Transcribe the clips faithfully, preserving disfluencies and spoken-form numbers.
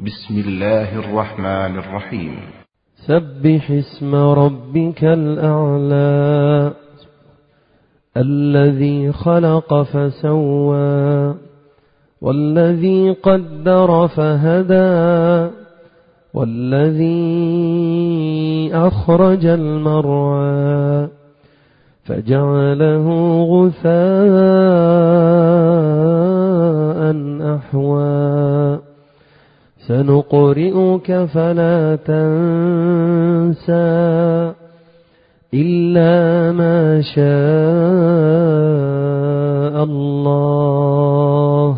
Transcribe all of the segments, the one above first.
بسم الله الرحمن الرحيم. سبح اسم ربك الأعلى الذي خلق فسوى والذي قدر فهدى والذي أخرج المرعى فجعله غثاء أحوى سنقرئك فلا تنسى إلا ما شاء الله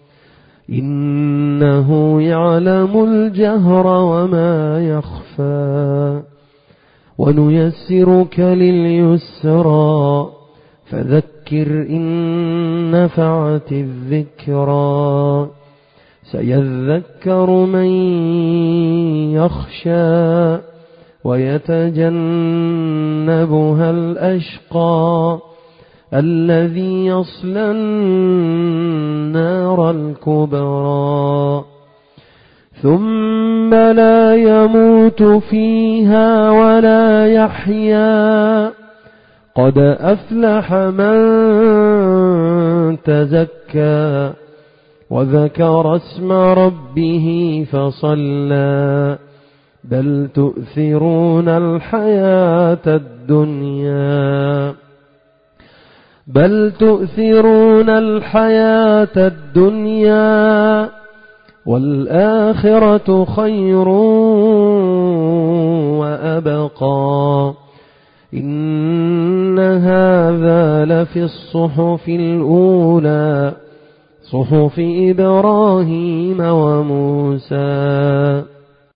إنه يعلم الجهر وما يخفى ونيسرك لليسرى فذكر إن نفعت الذكرى سيذكر من يخشى ويتجنبها الأشقى الذي يصلى النار الكبرى ثم لا يموت فيها ولا يحيا قد أفلح من تزكى وذكر اسم ربه فصلى بل تؤثرون الحياة الدنيا بل تؤثرون الحياة الدنيا والآخرة خير وأبقى إن هذا لفي الصحف الأولى صحف إبراهيم وموسى